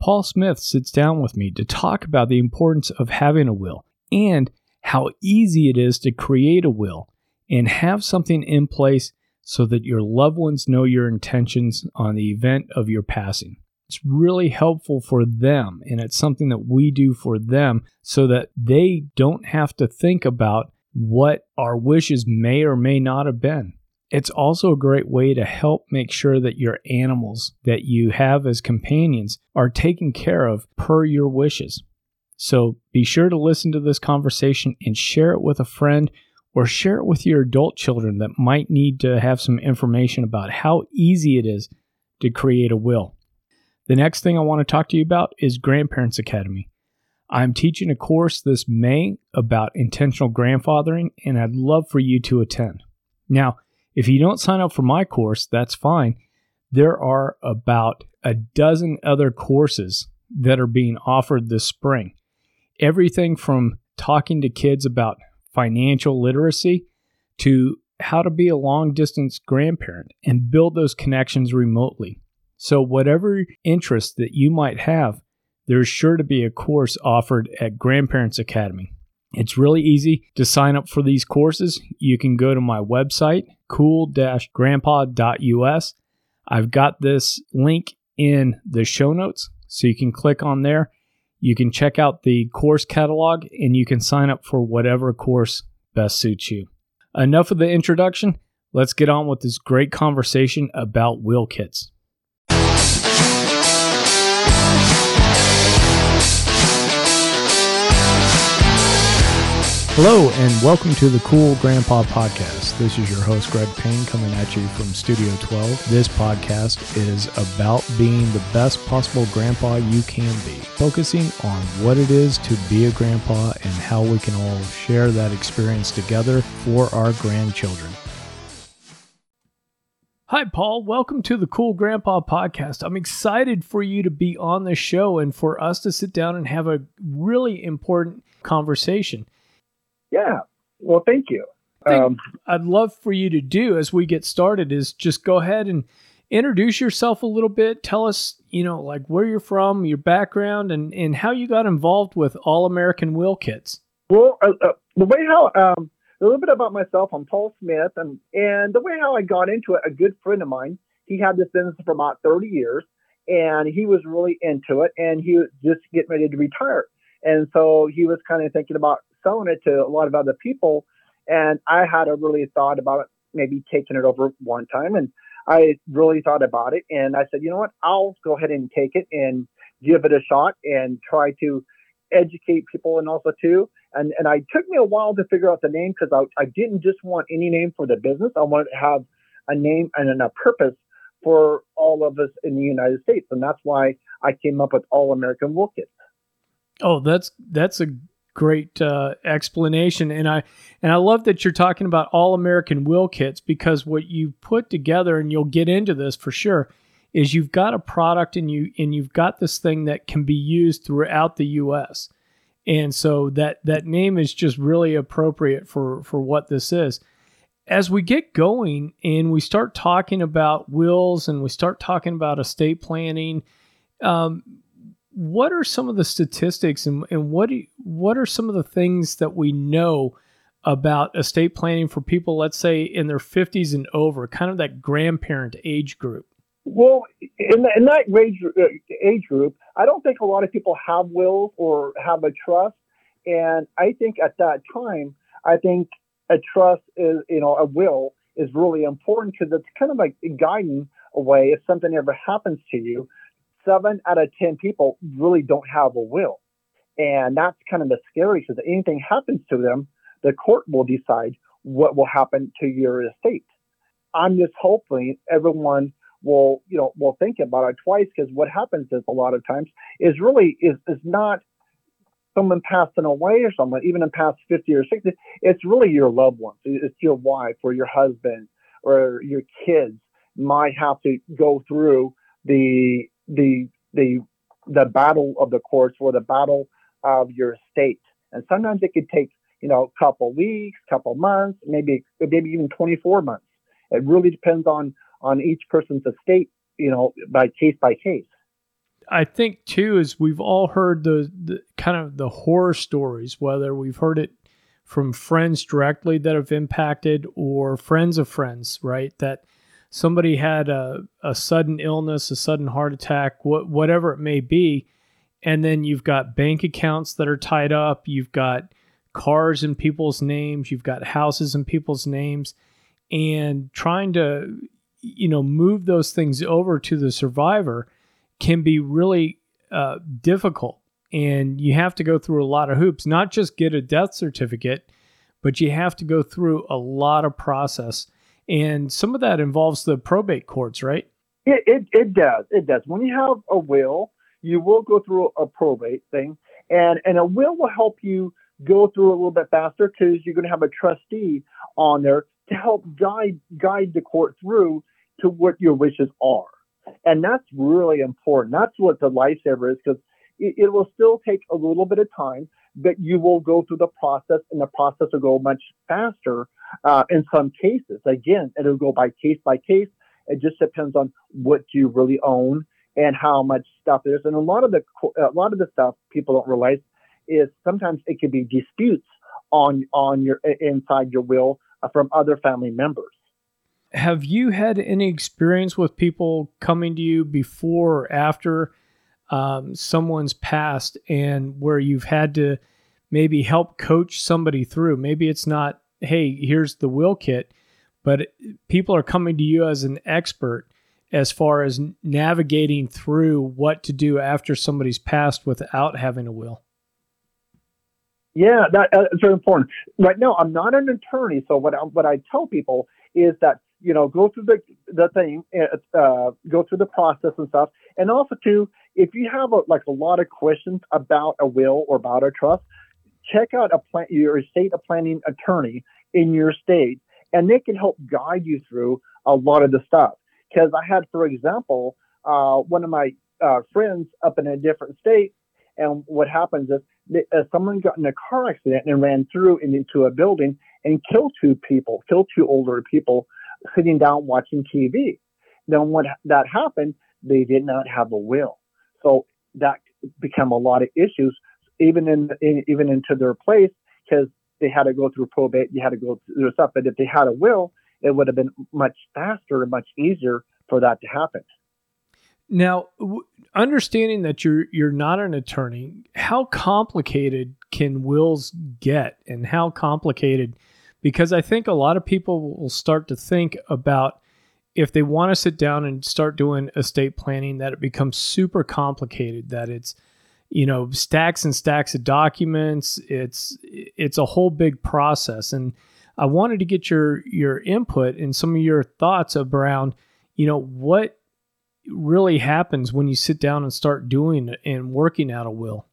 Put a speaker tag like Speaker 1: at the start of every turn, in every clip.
Speaker 1: Paul Smith sits down with me to talk about the importance of having a will and how easy it is to create a will and have something in place so that your loved ones know your intentions on the event of your passing. It's really helpful for them, and it's something that we do for them so that they don't have to think about what our wishes may or may not have been. It's also a great way to help make sure that your animals that you have as companions are taken care of per your wishes. So be sure to listen to this conversation and share it with a friend or share it with your adult children that might need to have some information about how easy it is to create a will. The next thing I want to talk to you about is Grandparents Academy. I'm teaching a course this May about intentional grandfathering, and I'd love for you to attend. Now, if you don't sign up for my course, that's fine. There are about a dozen other courses that are being offered this spring. Everything from talking to kids about financial literacy to how to be a long-distance grandparent and build those connections remotely. So whatever interest that you might have, there's sure to be a course offered at Grandparents Academy. It's really easy to sign up for these courses. You can go to my website, cool-grandpa.us. I've got this link in the show notes, so you can click on there. You can check out the course catalog, and you can sign up for whatever course best suits you. Enough of the introduction. Let's get on with this great conversation about will kits. Hello, and welcome to the Cool Grandpa Podcast. This is your host, Greg Payne, coming at you from Studio 12. This podcast is about being the best possible grandpa you can be, focusing on what it is to be a grandpa and how we can all share that experience together for our grandchildren. Hi, Paul. Welcome to the Cool Grandpa Podcast. I'm excited for you to be on the show and for us to sit down and have a really important conversation.
Speaker 2: Yeah. Well, thank you.
Speaker 1: I'd love for you to do as we get started is just go ahead and introduce yourself a little bit. Tell us, like where you're from, your background, and how you got involved with All American Will Kits.
Speaker 2: Well, a little bit about myself. I'm Paul Smith, and the way how I got into it, a good friend of mine, he had this business for about 30 years, and he was really into it, and he was just getting ready to retire. And so he was kind of thinking about selling it to a lot of other people. And I had a really thought about it, maybe taking it over one time. And I really thought about it. And I said, you know what, I'll go ahead and take it and give it a shot and try to educate people and also too. And it took me a while to figure out the name because I didn't just want any name for the business. I wanted to have a name and a purpose for all of us in the United States. And that's why I came up with All American Will Kits.
Speaker 1: Oh, that's a great explanation, and I love that you're talking about All American Will Kits because what you put together, and you'll get into this for sure, is you've got a product and you've got this thing that can be used throughout the U.S. And so that name is just really appropriate for what this is. As we get going and we start talking about wills and we start talking about estate planning, what are some of the statistics and what are some of the things that we know about estate planning for people, let's say in their 50s and over, kind of that grandparent age group?
Speaker 2: Well, in that age group, I don't think a lot of people have wills or have a trust. And I think at that time, I think a trust is, a will is really important because it's kind of like guiding a way if something ever happens to you. 7 out of 10 people really don't have a will. And that's kind of the scary because if anything happens to them, the court will decide what will happen to your estate. I'm just hoping everyone will think about it twice because what happens is a lot of times is not someone passing away or someone, even in past 50 or 60, it's really your loved ones. It's your wife or your husband or your kids might have to go through the battle of the courts or the battle of your estate. And sometimes it could take, a couple weeks, couple months, maybe even 24 months. It really depends on each person's estate, by case by case.
Speaker 1: I think too is we've all heard the kind of the horror stories, whether we've heard it from friends directly that have impacted or friends of friends, right? That somebody had a sudden illness, a sudden heart attack, whatever it may be. And then you've got bank accounts that are tied up. You've got cars in people's names. You've got houses in people's names. And trying to, move those things over to the survivor can be really difficult. And you have to go through a lot of hoops, not just get a death certificate, but you have to go through a lot of process. And some of that involves the probate courts, right?
Speaker 2: It does. It does. When you have a will, you will go through a probate thing, and a will help you go through a little bit faster because you're going to have a trustee on there to help guide the court through to what your wishes are. And that's really important. That's what the lifesaver is, because it will still take a little bit of time, but you will go through the process, and the process will go much faster in some cases. Again, it'll go by case. It just depends on what you really own and how much stuff there is. And a lot of the stuff people don't realize is sometimes it can be disputes on your inside your will from other family members.
Speaker 1: Have you had any experience with people coming to you before or after someone's passed, and where you've had to maybe help coach somebody through? Maybe it's not, hey, here's the will kit, but people are coming to you as an expert as far as navigating through what to do after somebody's passed without having a will.
Speaker 2: Yeah, that's very important. Right now, I'm not an attorney, so what I tell people is that, go through the thing, go through the process and stuff, and also too, if you have a lot of questions about a will or about a trust, check out your estate planning attorney in your state, and they can help guide you through a lot of the stuff. Because I had, for example, one of my friends up in a different state, and what happens is someone got in a car accident and ran through into a building and killed two older people sitting down watching TV. Then when that happened, they did not have a will, so that became a lot of issues, even into their place, because they had to go through probate, you had to go through stuff. But if they had a will, it would have been much faster and much easier for that to happen.
Speaker 1: Now, understanding that you're not an attorney, how complicated can wills get, and how complicated? Because I think a lot of people will start to think about, if they want to sit down and start doing estate planning, that it becomes super complicated, that it's, stacks and stacks of documents. It's a whole big process. And I wanted to get your input and some of your thoughts around, what really happens when you sit down and start doing and working out a will.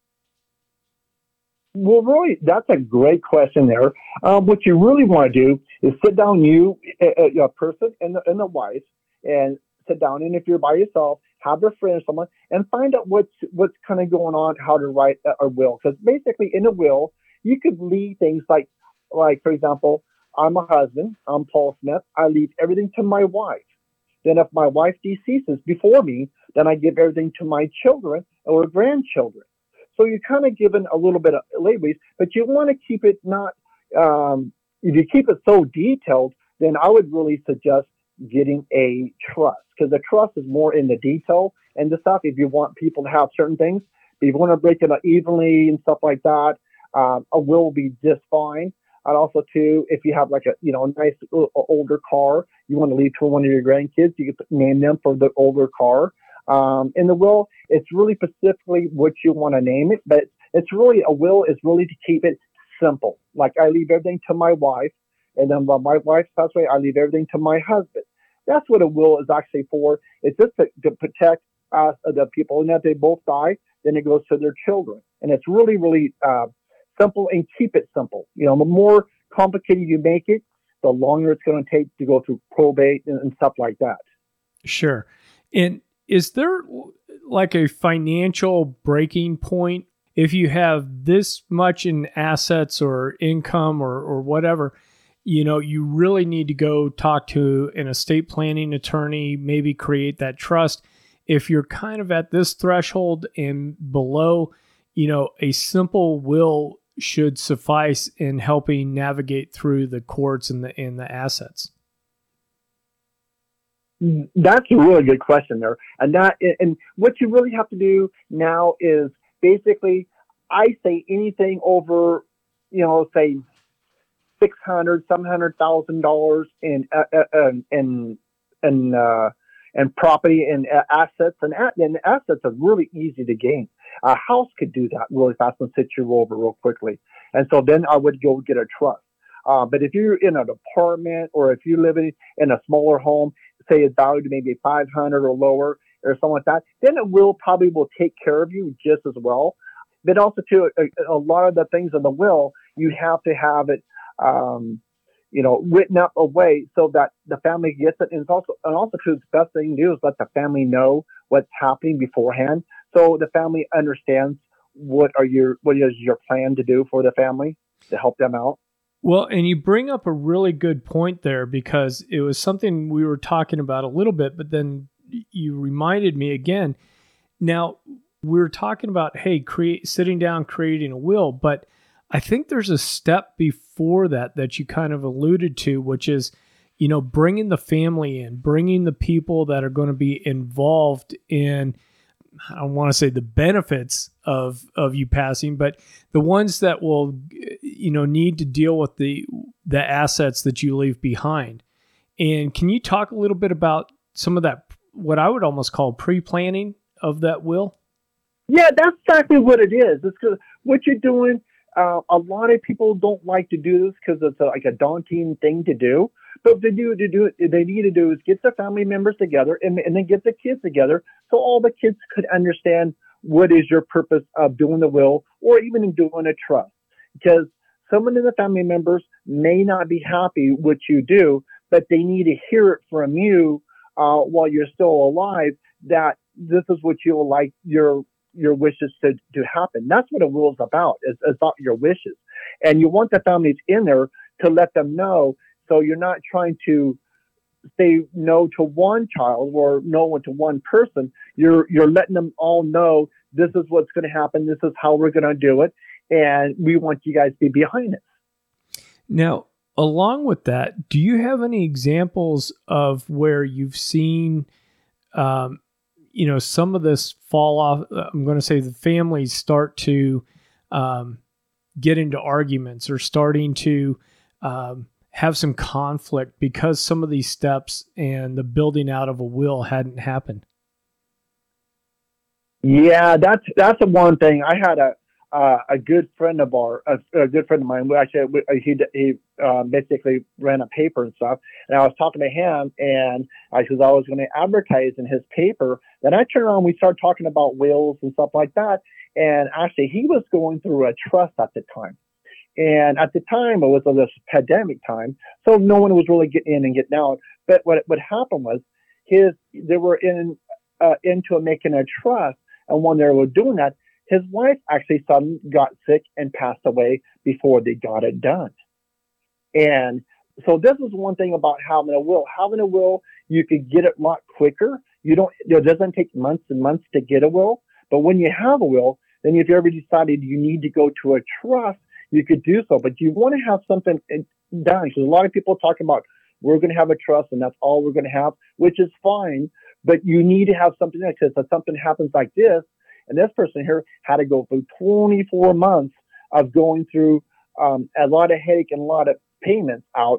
Speaker 2: Well, really, that's a great question there. What you really want to do is sit down, a person and the wife, and sit down. And if you're by yourself, have a friend or someone, and find out what's kind of going on, how to write a will. Because basically, in a will, you could leave things like for example, I'm a husband. I'm Paul Smith. I leave everything to my wife. Then if my wife deceases before me, then I give everything to my children or grandchildren. So you're kind of given a little bit of leeway, but you want to keep it not, if you keep it so detailed, then I would really suggest getting a trust, because the trust is more in the detail and the stuff. If you want people to have certain things, if you want to break it up evenly and stuff like that, a will be just fine. And also too, if you have a nice older car you want to leave to one of your grandkids, you can name them for the older car. In the will, it's really specifically what you want to name it, but it's really, a will is really to keep it simple. Like, I leave everything to my wife, and then when my wife passes away, I leave everything to my husband. That's what a will is actually for. It's just to protect the people, and if they both die, then it goes to their children. And it's really, really simple, and keep it simple. The more complicated you make it, the longer it's going to take to go through probate and stuff like that.
Speaker 1: Sure. And is there like a financial breaking point? If you have this much in assets or income or whatever, you really need to go talk to an estate planning attorney, maybe create that trust. if you're kind of at this threshold and below, a simple will should suffice in helping navigate through the courts and the assets?
Speaker 2: That's a really good question there. And what you really have to do now is basically, I say anything over, say $700,000 in property and assets, and assets are really easy to gain. A house could do that really fast and sit you over real quickly. And so then I would go get a trust. But if you're in an apartment or if you're living in a smaller home, say it's valued maybe 500 or lower or something like that, then it probably will take care of you just as well. But also too, a lot of the things in the will, you have to have it, written up a way so that the family gets it. And also too, the best thing to do is let the family know what's happening beforehand, so the family understands what is your plan to do for the family to help them out.
Speaker 1: Well, and you bring up a really good point there, because it was something we were talking about a little bit, but then you reminded me again. Now, we were talking about, sitting down, creating a will, but I think there's a step before that you kind of alluded to, which is, bringing the family in, bringing the people that are going to be involved in, I don't want to say the benefits of you passing, but the ones that will, need to deal with the assets that you leave behind. And can you talk a little bit about some of that, what I would almost call pre-planning of that will?
Speaker 2: Yeah, that's exactly what it is. It's because what you're doing, a lot of people don't like to do this because it's like a daunting thing to do. But what they need to do is get the family members together and then get the kids together, so all the kids could understand what is your purpose of doing the will or even in doing a trust. Because someone in the family members may not be happy what you do, but they need to hear it from you while you're still alive, that this is what you would like your wishes to happen. That's what a will is about. It's about your wishes. And you want the families in there to let them know, so you're not trying to say no to one child or no to one person. You're letting them all know this is what's going to happen. This is how we're going to do it. And we want you guys to be behind it.
Speaker 1: Now, along with that, do you have any examples of where you've seen, some of this fall off? I'm going to say the families start to get into arguments or starting to have some conflict because some of these steps and the building out of a will hadn't happened.
Speaker 2: Yeah, that's the one thing. I had a good friend of mine. He basically ran a paper and stuff, and I was talking to him, and I was going to advertise in his paper. Then I turned around, we started talking about wills and stuff like that, and actually he was going through a trust at the time. And at the time, it was this pandemic time, so no one was really getting in and getting out. But what happened was, they were into making a trust, and when they were doing that, his wife actually suddenly got sick and passed away before they got it done. And so this is one thing about having a will. Having a will, you could get it a lot quicker. It doesn't take months and months to get a will. But when you have a will, then if you ever decided you need to go to a trust, you could do so. But you want to have something done, because a lot of people talk about, we're going to have a trust and that's all we're going to have, which is fine. But you need to have something there, because if something happens like this, and this person here had to go through 24 months of going through a lot of headache and a lot of payments out,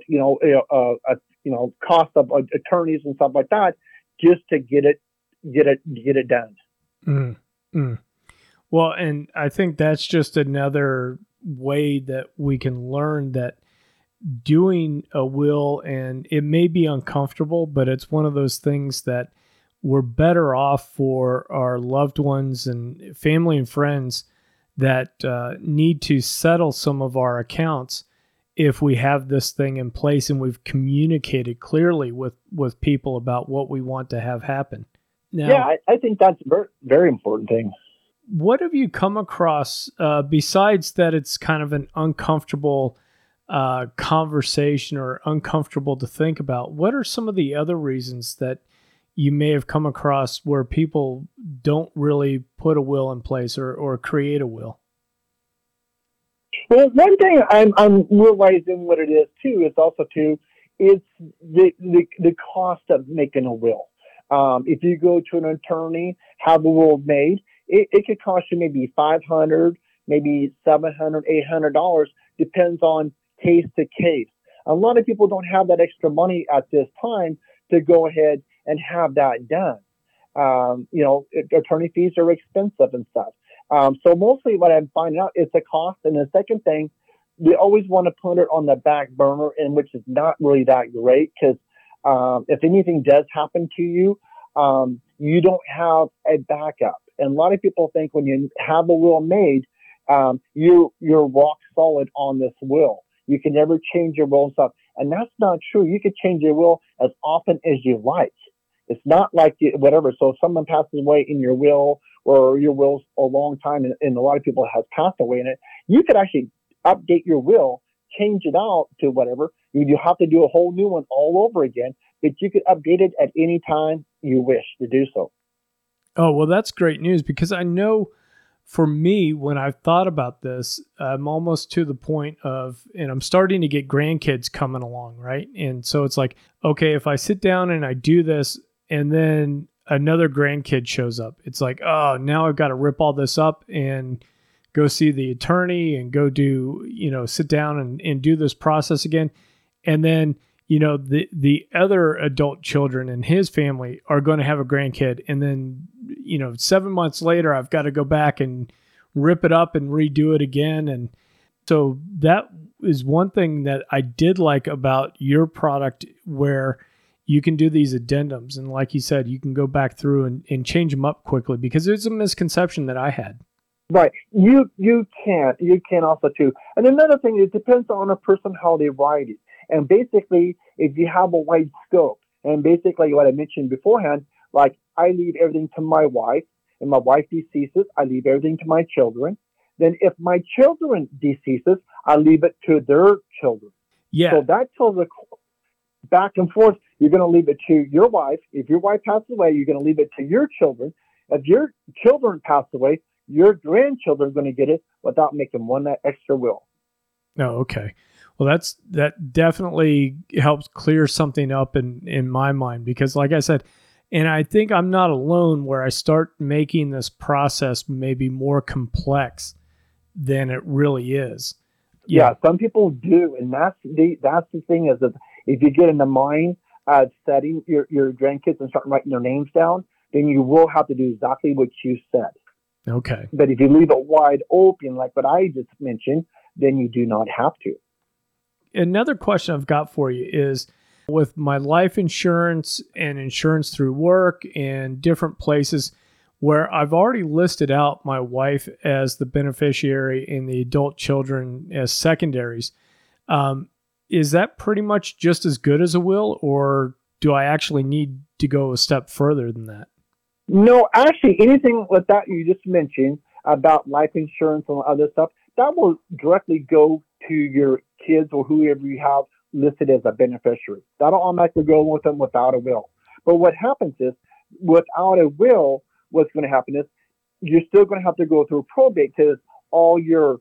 Speaker 2: cost of attorneys and stuff like that, just to get it done.
Speaker 1: Mm-hmm. Well, and I think that's just another way that we can learn that doing a will, and it may be uncomfortable, but it's one of those things that we're better off for our loved ones and family and friends that need to settle some of our accounts if we have this thing in place and we've communicated clearly with people about what we want to have happen. Now,
Speaker 2: yeah, I think that's a very, very important thing.
Speaker 1: What have you come across, besides that it's kind of an uncomfortable conversation or uncomfortable to think about? What are some of the other reasons that you may have come across where people don't really put a will in place or create a will?
Speaker 2: Well, one thing I'm realizing what it is too is also too, it's the cost of making a will. If you go to an attorney, have a will made, it could cost you maybe $500, maybe $700, $800, depends on case to case. A lot of people don't have that extra money at this time to go ahead and have that done. Attorney fees are expensive and stuff. So mostly what I'm finding out is the cost. And the second thing, they always want to put it on the back burner, and which is not really that great because if anything does happen to you, you don't have a backup. And a lot of people think when you have a will made, you're rock solid on this will. You can never change your will and stuff. And that's not true. You can change your will as often as you like. It's not like whatever. So if someone passes away in your will, or your will's a long time and a lot of people have passed away in it, you could actually update your will, change it out to whatever. You have to do a whole new one all over again, but you could update it at any time you wish to do so.
Speaker 1: Oh, well, that's great news, because I know for me, when I've thought about this, I'm almost to the point of, and I'm starting to get grandkids coming along, right? And so it's like, okay, if I sit down and I do this and then another grandkid shows up, it's like, oh, now I've got to rip all this up and go see the attorney and go do, sit down and do this process again. And then, the other adult children in his family are going to have a grandkid. And then, 7 months later, I've got to go back and rip it up and redo it again. And so that is one thing that I did like about your product, where you can do these addendums. And like you said, you can go back through and change them up quickly, because it's a misconception that I had.
Speaker 2: Right. You can also too. And another thing, it depends on a person how they write it. And basically, if you have a wide scope, and basically what I mentioned beforehand, like I leave everything to my wife, and my wife deceases, I leave everything to my children. Then if my children deceases, I leave it to their children.
Speaker 1: Yeah.
Speaker 2: So that tells a back and forth. You're going to leave it to your wife. If your wife passes away, you're going to leave it to your children. If your children pass away, your grandchildren are going to get it without making one extra will.
Speaker 1: Oh, okay. Well, that definitely helps clear something up in my mind, because like I said, and I think I'm not alone where I start making this process maybe more complex than it really is.
Speaker 2: Yeah, some people do. And that's the thing is that if you get in the mind of setting your grandkids and start writing their names down, then you will have to do exactly what you said.
Speaker 1: Okay.
Speaker 2: But if you leave it wide open, like what I just mentioned, then you do not have to.
Speaker 1: Another question I've got for you is, with my life insurance and insurance through work and different places where I've already listed out my wife as the beneficiary and the adult children as secondaries, is that pretty much just as good as a will, or do I actually need to go a step further than that?
Speaker 2: No, actually, anything like that you just mentioned about life insurance and other stuff, that will directly go to your kids or whoever you have listed as a beneficiary. That'll automatically go with them without a will. But what happens is, without a will, what's going to happen is you're still going to have to go through probate, because all your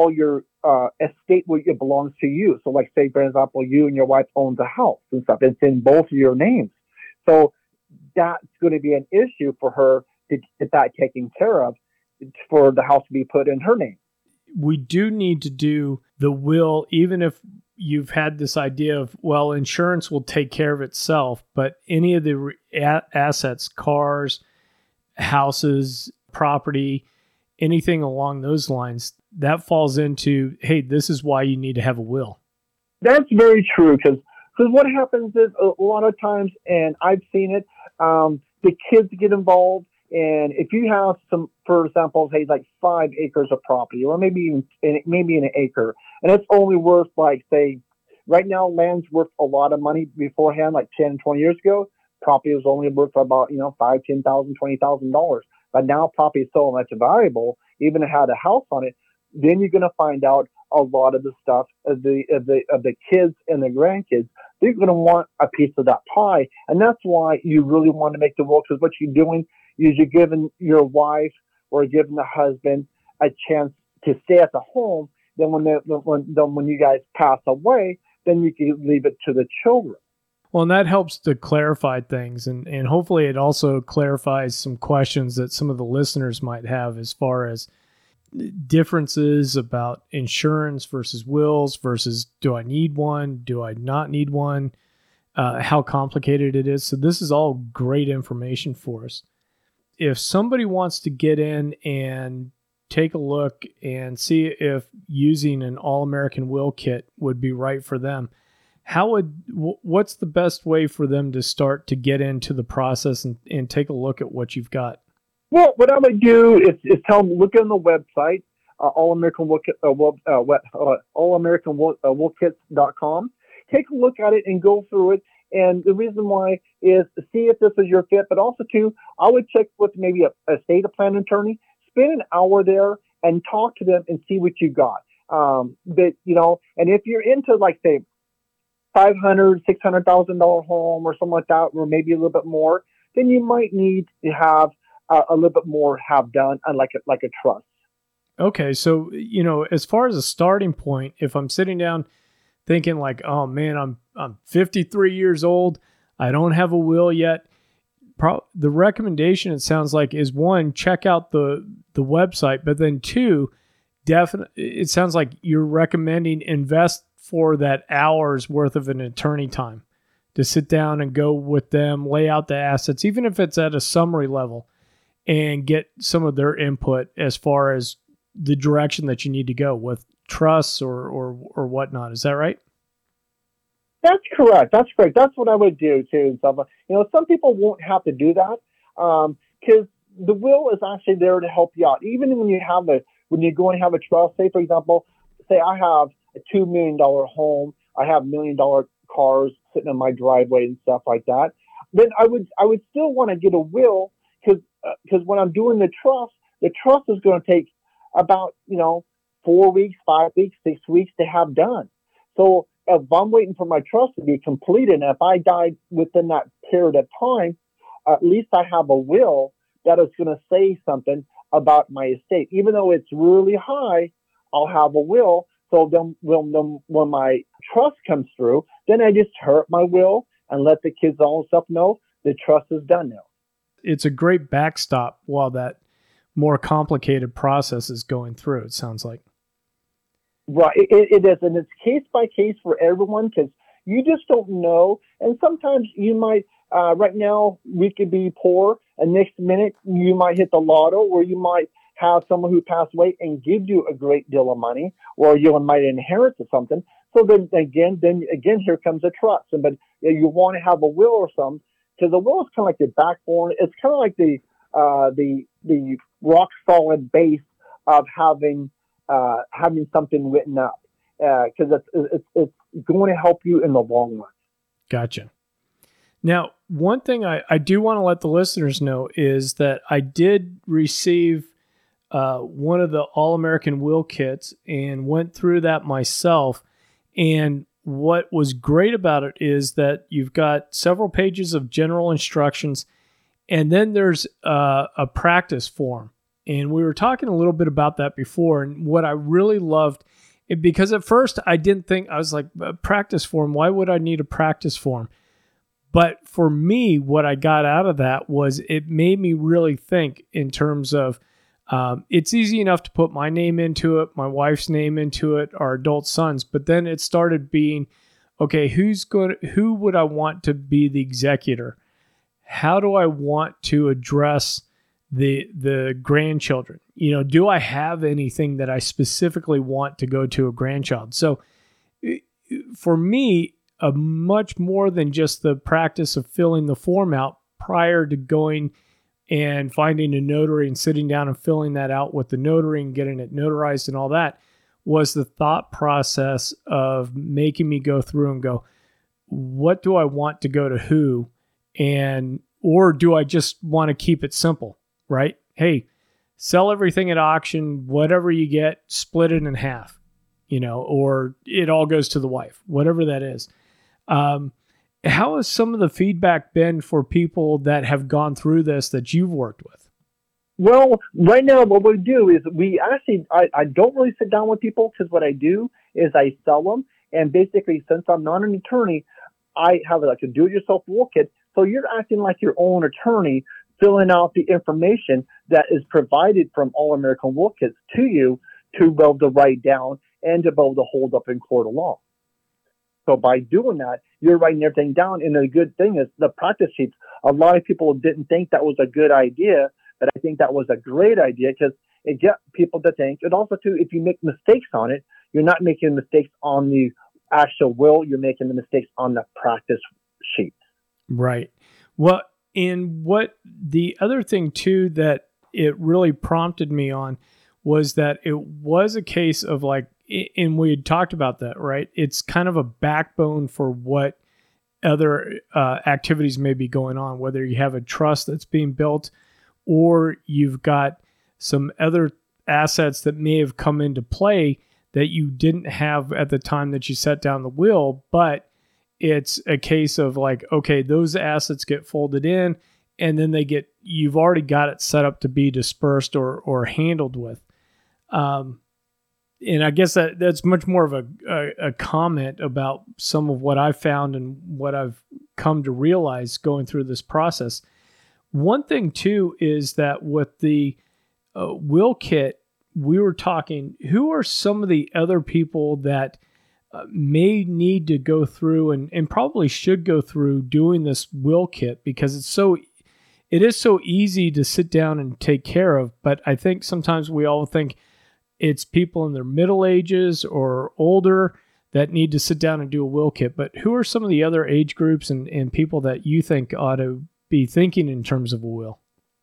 Speaker 2: estate it belongs to you. So, like, say for example, you and your wife owns a house and stuff. It's in both of your names. So that's going to be an issue for her to get that taken care of, for the house to be put in her name.
Speaker 1: We do need to do the will, even if you've had this idea of, well, insurance will take care of itself, but any of the assets, cars, houses, property, anything along those lines, that falls into, hey, this is why you need to have a will.
Speaker 2: That's very true, because what happens is a lot of times, and I've seen it, the kids get involved. And if you have some, for example, say like 5 acres of property, or maybe an acre, and it's only worth, like, say, right now land's worth a lot of money. Beforehand, like 10, 20 years ago, property was only worth about $5,000, $10,000, $20,000. But now property is so much valuable, even if it had a house on it. Then you're going to find out a lot of the stuff of the kids and the grandkids. They're going to want a piece of that pie, and that's why you really want to make the will. Because what you're doing is you're giving your wife or giving the husband a chance to stay at the home. Then when you guys pass away, then you can leave it to the children.
Speaker 1: Well, and that helps to clarify things, and hopefully it also clarifies some questions that some of the listeners might have as far as differences about insurance versus wills versus do I need one, do I not need one, how complicated it is. So this is all great information for us. If somebody wants to get in and take a look and see if using an All-American Will Kit would be right for them, what's the best way for them to start to get into the process and take a look at what you've got?
Speaker 2: Well, what I would do is tell them, look on the website, allamericanwillkits.com. Take a look at it and go through it. And the reason why is to see if this is your fit, but also too, I would check with maybe a estate plan attorney, spend an hour there and talk to them and see what you got. And if you're into like say $500,000, $600,000 home or something like that, or maybe a little bit more, then you might need to have a little bit more have done, like a trust.
Speaker 1: Okay, so as far as a starting point, if I'm sitting down thinking like, oh man, I'm 53 years old, I don't have a will yet. The recommendation, it sounds like, is one, check out the website, but then two, it sounds like you're recommending invest for that hour's worth of an attorney time to sit down and go with them, lay out the assets, even if it's at a summary level, and get some of their input as far as the direction that you need to go with trusts or whatnot. Is that right?
Speaker 2: That's correct. That's correct. That's what I would do too. So, some people won't have to do that because the will is actually there to help you out. Even when you go and have a trust, say for example, say I have a $2 million home, I have $1 million cars sitting in my driveway and stuff like that. Then I would still want to get a will because when I'm doing the trust is going to take about 4 weeks, 5 weeks, 6 weeks to have done. So if I'm waiting for my trust to be completed, and if I died within that period of time, at least I have a will that is going to say something about my estate. Even though it's really high, I'll have a will. So then when my trust comes through, then I just hurt my will and let the kids all stuff know the trust is done now.
Speaker 1: It's a great backstop while that more complicated process is going through, it sounds like.
Speaker 2: Right, it is, and it's case by case for everyone because you just don't know. And sometimes you might, right now, we could be poor, and next minute you might hit the lotto, or you might have someone who passed away and give you a great deal of money, or you might inherit something. So then again, here comes a trust. But you want to have a will or something, because the will is kind of like the backbone. It's kind of like the rock solid base of having something written up, because it's going to help you in the long run.
Speaker 1: Gotcha. Now, one thing I do want to let the listeners know is that I did receive one of the All-American Will Kits and went through that myself. And what was great about it is that you've got several pages of general instructions, and then there's a practice form. And we were talking a little bit about that before. And what I really loved, because at first I didn't think, I was like, a practice form, why would I need a practice form? But for me, what I got out of that was it made me really think in terms of, it's easy enough to put my name into it, my wife's name into it, our adult sons. But then it started being, okay, who would I want to be the executor? How do I want to address the grandchildren? Do I have anything that I specifically want to go to a grandchild? So for me, a much more than just the practice of filling the form out prior to going and finding a notary and sitting down and filling that out with the notary and getting it notarized and all that, was the thought process of making me go through and go, what do I want to go to who? Or do I just want to keep it simple, right? Hey, sell everything at auction, whatever you get, split it in half. or it all goes to the wife, whatever that is. How has some of the feedback been for people that have gone through this that you've worked with?
Speaker 2: Well, right now, what we do is I don't really sit down with people, because what I do is I sell them. And basically, since I'm not an attorney, I have like a do-it-yourself will kit. So you're acting like your own attorney, filling out the information that is provided from All American Will Kits to you to be able to write down and to be able to hold up in court of law. So by doing that, you're writing everything down. And the good thing is the practice sheets. A lot of people didn't think that was a good idea, but I think that was a great idea, because it gets people to think. And also, too, if you make mistakes on it, you're not making mistakes on the actual will. You're making the mistakes on the practice sheet. Right.
Speaker 1: Well, and what the other thing, too, that it really prompted me on was that it was a case of like, and we had talked about that, right? It's kind of a backbone for what other activities may be going on, whether you have a trust that's being built or you've got some other assets that may have come into play that you didn't have at the time that you set down the will, but it's a case of like, okay, those assets get folded in and then you've already got it set up to be dispersed or handled with. And I guess that's much more of a comment about some of what I've found and what I've come to realize going through this process. One thing, too, is that with the will kit, we were talking, who are some of the other people that may need to go through and probably should go through doing this will kit, because it is so easy to sit down and take care of. But I think sometimes we all think it's people in their middle ages or older that need to sit down and do a will kit. But who are some of the other age groups and people that you think ought to be thinking in terms of a will?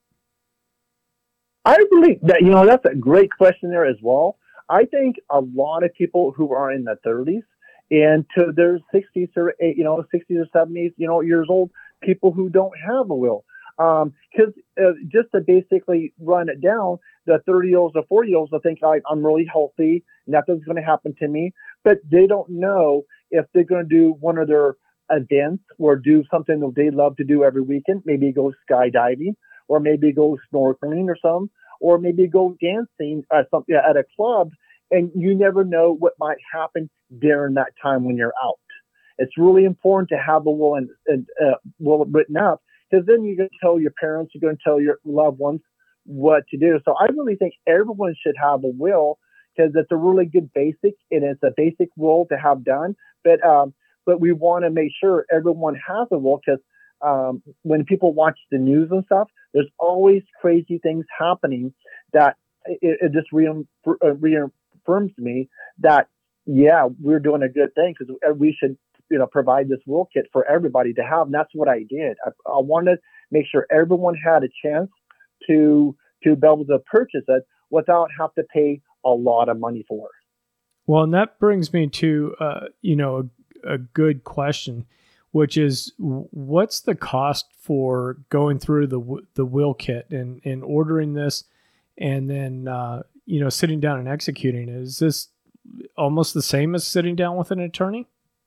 Speaker 2: I believe that, that's a great question there as well. I think a lot of people who are in the 30s and to their 60s or 60s or 70s, years old, people who don't have a will. Because just to basically run it down, the 30-year-olds or 40-year-olds will think I'm really healthy, nothing's going to happen to me, but they don't know if they're going to do one of their events or do something that they love to do every weekend. Maybe go skydiving, or maybe go snorkeling or something, or maybe go dancing at a club, and you never know what might happen during that time when you're out. It's really important to have a will and will written up, because then you're going to tell your parents, you're going to tell your loved ones what to do. So I really think everyone should have a will, because it's a really good basic, and it's a basic will to have done. But we want to make sure everyone has a will, because when people watch the news and stuff, there's always crazy things happening that it just reaffirms me that, yeah, we're doing a good thing, because we should provide this will kit for everybody to have. And that's what I did. I wanted to make sure everyone had a chance to be able to purchase it without have to pay a lot of money for it.
Speaker 1: Well, and that brings me to a good question, which is, what's the cost for going through the will kit and ordering this and then sitting down and executing it? Is this almost the same as sitting down with an attorney?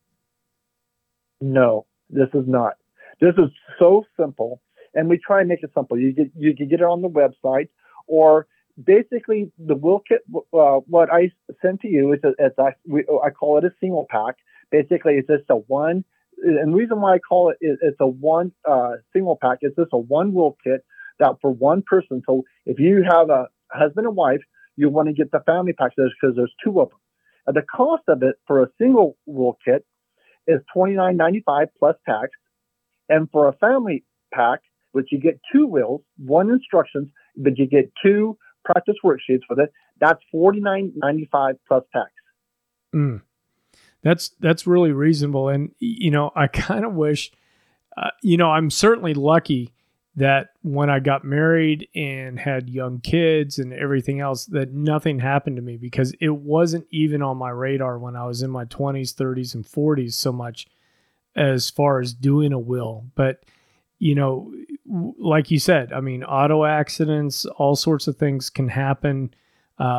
Speaker 2: No, this is not. This is so simple, and we try and make it simple. You can get it on the website, or basically the will kit. What I sent to you is I call it a single pack. Basically, it's just a one. And the reason why I call it's a one single pack is just a one will kit that for one person. So if you have a husband and wife, you want to get the family pack because there's two of them. And the cost of it for a single will kit is $29.95 plus tax. And for a family pack, which you get two wills, one instructions, but you get two practice worksheets with it, that's $49.95 plus tax.
Speaker 1: That's really reasonable. And, I kind of wish, I'm certainly lucky that when I got married and had young kids and everything else, that nothing happened to me, because it wasn't even on my radar when I was in my 20s, 30s, and 40s so much as far as doing a will. But, like you said, I mean, auto accidents, all sorts of things can happen.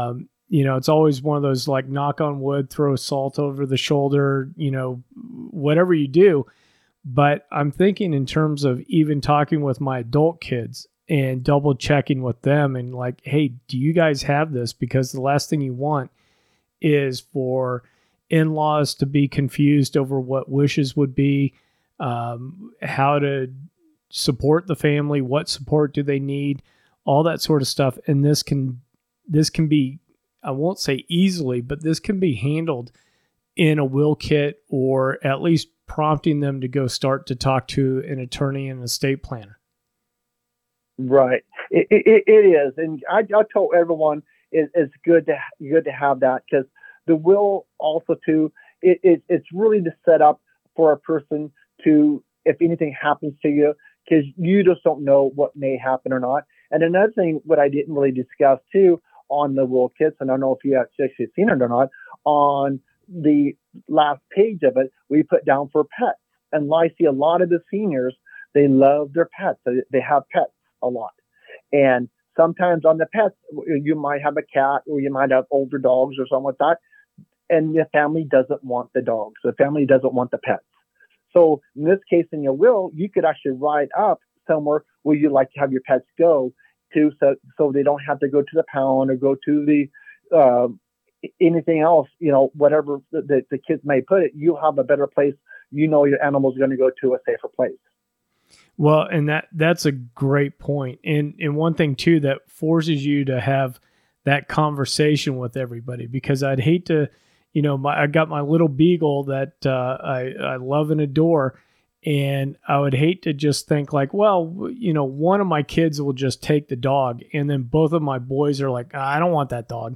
Speaker 1: it's always one of those like knock on wood, throw salt over the shoulder, whatever you do. But I'm thinking in terms of even talking with my adult kids and double checking with them and like, hey, do you guys have this? Because the last thing you want is for in-laws to be confused over what wishes would be, how to support the family, what support do they need, all that sort of stuff. And this can be, I won't say easily, but this can be handled in a will kit, or at least prompting them to go start to talk to an attorney and estate planner.
Speaker 2: Right. It is. And I tell everyone it's good to have that, because the will also too, it's really to set up for a person to, if anything happens to you, because you just don't know what may happen or not. And another thing, what I didn't really discuss too on the will kits, and I don't know if you have actually seen it or not, on the last page of it, we put down for pets. And I see a lot of the seniors, they love their pets. They have pets a lot. And sometimes on the pets, you might have a cat, or you might have older dogs or something like that. And the family doesn't want the dogs. The family doesn't want the pets. So in this case, in your will, you could actually write up somewhere where you'd like to have your pets go to, so they don't have to go to the pound or go to the anything else, whatever the kids may put it. You have a better place. Your animal's going to go to a safer place.
Speaker 1: Well, and that's a great point. And one thing too that forces you to have that conversation with everybody, because I'd hate to, I got my little beagle that I love and adore. And I would hate to just think like, well, one of my kids will just take the dog, and then both of my boys are like, I don't want that dog,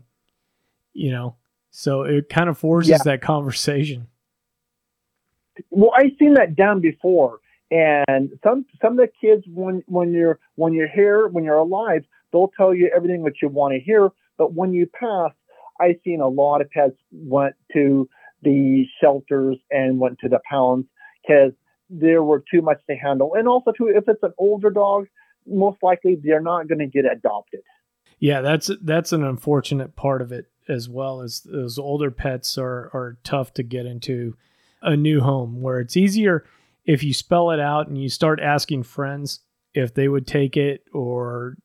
Speaker 1: So it kind of forces that conversation.
Speaker 2: Well, I've seen that done before, and some of the kids, when you're here, when you're alive, they'll tell you everything that you want to hear. But when you pass, I've seen a lot of pets went to the shelters and went to the pounds because there were too much to handle. And also, too, if it's an older dog, most likely they're not going to get adopted.
Speaker 1: Yeah, that's an unfortunate part of it, as well as those older pets are tough to get into a new home, where it's easier if you spell it out and you start asking friends if they would take it, or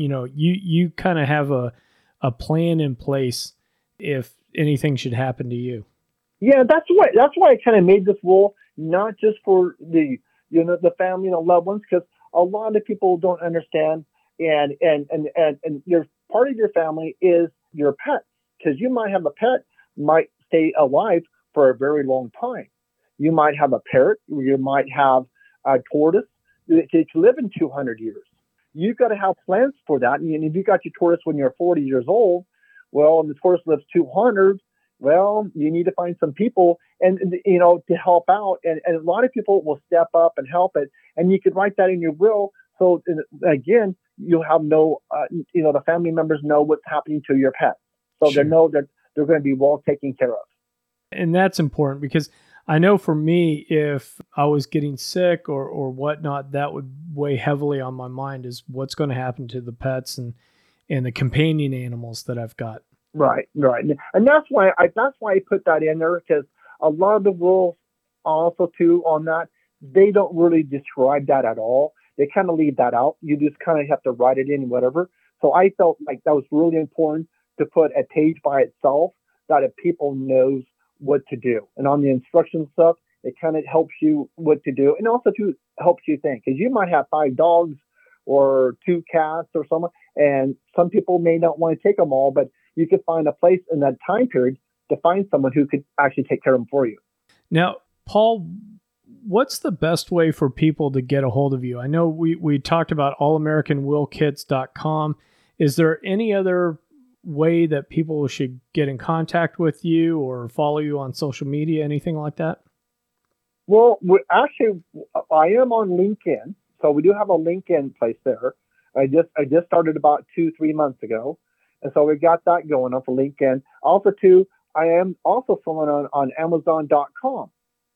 Speaker 1: you kind of have a plan in place if anything should happen to you.
Speaker 2: Yeah, that's why I kind of made this rule, not just for the family and the loved ones, because a lot of people don't understand, and your part of your family is your pet, because you might have a pet might stay alive for a very long time. You might have a parrot, you might have a tortoise that could live in 200 years. You've got to have plans for that. And if you got your tortoise when you're 40 years old, well, and the tortoise lives 200, well, you need to find some people and to help out. And a lot of people will step up and help it. And you could write that in your will. So again, you'll have the family members know what's happening to your pet. So They know that they're going to be well taken care of.
Speaker 1: And that's important, because I know for me, if I was getting sick or whatnot, that would weigh heavily on my mind, is what's going to happen to the pets and the companion animals that I've got.
Speaker 2: Right. And that's why I put that in there, because a lot of the rules also too on that, they don't really describe that at all. They kind of leave that out. You just kind of have to write it in, whatever. So I felt like that was really important to put a page by itself, that if people knows what to do. And on the instruction stuff, it kind of helps you what to do, and also to helps you think, because you might have 5 dogs or 2 cats or something, and some people may not want to take them all, but you could find a place in that time period to find someone who could actually take care of them for you.
Speaker 1: Now, Paul, what's the best way for people to get a hold of you? I know we talked about allamericanwillkits.com. Is there any other way that people should get in contact with you or follow you on social media, anything like that?
Speaker 2: Well, I am on LinkedIn, so we do have a LinkedIn place there. I just started about 2-3 months ago, and so we got that going on for LinkedIn. Also, too, I am also selling on Amazon.com.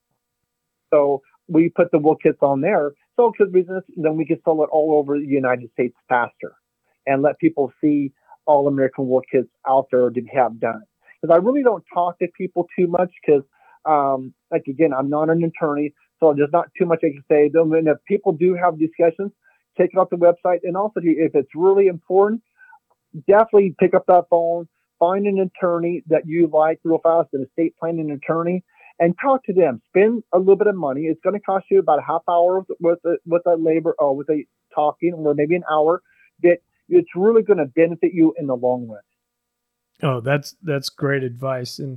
Speaker 2: So we put the will kits on there, so then we can sell it all over the United States faster, and let people see All American Will Kits out there to have done. Because I really don't talk to people too much because, like, again, I'm not an attorney, so there's not too much I can say. And if people do have discussions, check out the website. And also, if it's really important, definitely pick up that phone, find an attorney that you like real fast, an estate planning attorney, and talk to them. Spend a little bit of money. It's going to cost you about a half hour with a labor, or with a talking, or maybe an hour. That it's really going to benefit you in the long run.
Speaker 1: Oh, that's great advice. And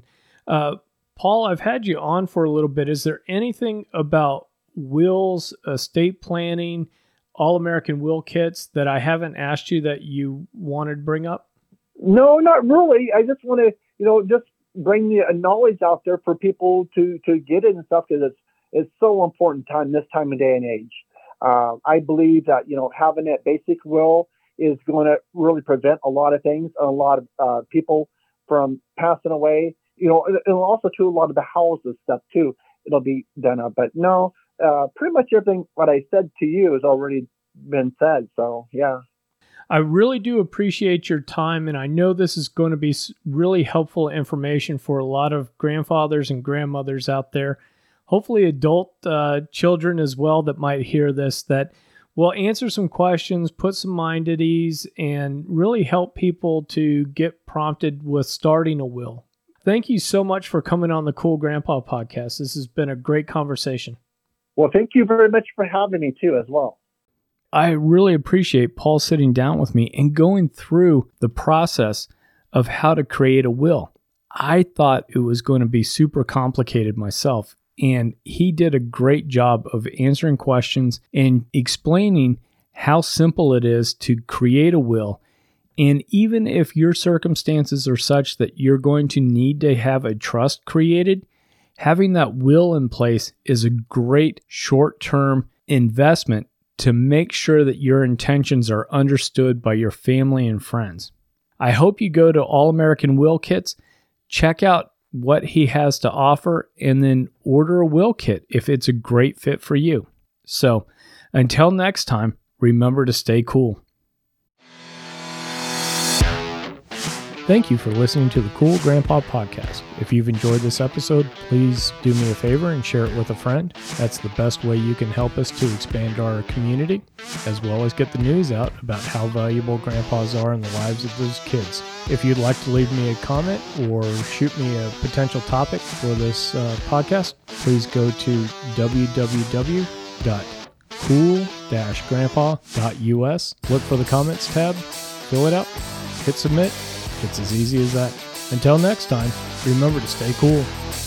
Speaker 1: Paul, I've had you on for a little bit. Is there anything about wills, estate planning, All American Will Kits that I haven't asked you that you wanted to bring up?
Speaker 2: No, not really. I just want to, just bring the knowledge out there for people to get it and stuff, because it's so important this time of day and age. I believe that, having that basic will is going to really prevent a lot of things, a lot of people from passing away, and also to a lot of the houses stuff too. It'll be done up. But no, pretty much everything what I said to you has already been said. So, yeah.
Speaker 1: I really do appreciate your time, and I know this is going to be really helpful information for a lot of grandfathers and grandmothers out there, hopefully adult children as well that might hear this, that will answer some questions, put some mind at ease, and really help people to get prompted with starting a will. Thank you so much for coming on the Cool Grandpa podcast. This has been a great conversation.
Speaker 2: Well, thank you very much for having me too as well.
Speaker 1: I really appreciate Paul sitting down with me and going through the process of how to create a will. I thought it was going to be super complicated myself, and he did a great job of answering questions and explaining how simple it is to create a will. And even if your circumstances are such that you're going to need to have a trust created, having that will in place is a great short-term investment to make sure that your intentions are understood by your family and friends. I hope you go to All American Will Kits, check out what he has to offer, and then order a will kit if it's a great fit for you. So, until next time, remember to stay cool. Thank you for listening to the Cool Grandpa Podcast. If you've enjoyed this episode, please do me a favor and share it with a friend. That's the best way you can help us to expand our community, as well as get the news out about how valuable grandpas are in the lives of those kids. If you'd like to leave me a comment or shoot me a potential topic for this podcast, please go to www.cool-grandpa.us. Look for the comments tab, fill it out, hit submit. It's as easy as that. Until next time, remember to stay cool.